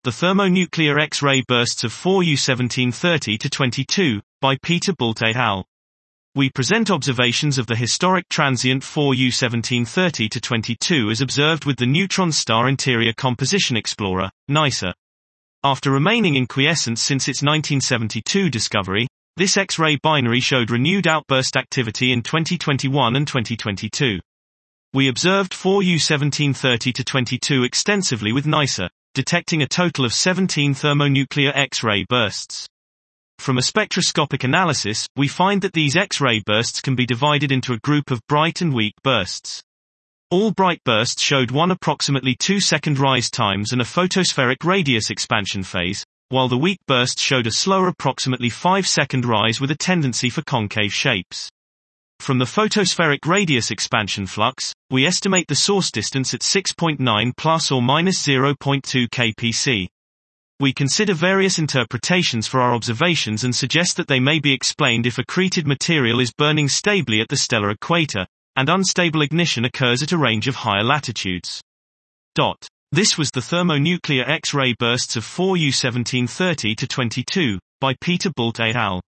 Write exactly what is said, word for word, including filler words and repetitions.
The Thermonuclear X-ray Bursts of four U seventeen thirty to twenty-two, by Peter Bult et al. We present observations of the historic transient four U seventeen thirty to twenty-two as observed with the Neutron Star Interior Composition Explorer, NICER. After remaining in quiescence since its nineteen seventy-two discovery, this X-ray binary showed renewed outburst activity in twenty twenty-one and twenty twenty-two. We observed four U seventeen thirty to twenty-two extensively with NICER, detecting a total of seventeen thermonuclear X-ray bursts. From a spectroscopic analysis, we find that these X-ray bursts can be divided into a group of bright and weak bursts. All bright bursts showed one approximately two second rise times and a photospheric radius expansion phase, while the weak bursts showed a slower approximately five second rise with a tendency for concave shapes. From the photospheric radius expansion flux, we estimate the source distance at six point nine plus or minus zero point two K P C. We consider various interpretations for our observations and suggest that they may be explained if accreted material is burning stably at the stellar equator, and unstable ignition occurs at a range of higher latitudes. Dot. This was the Thermonuclear X-ray Bursts of four U seventeen thirty to twenty-two, by Peter Bult et al.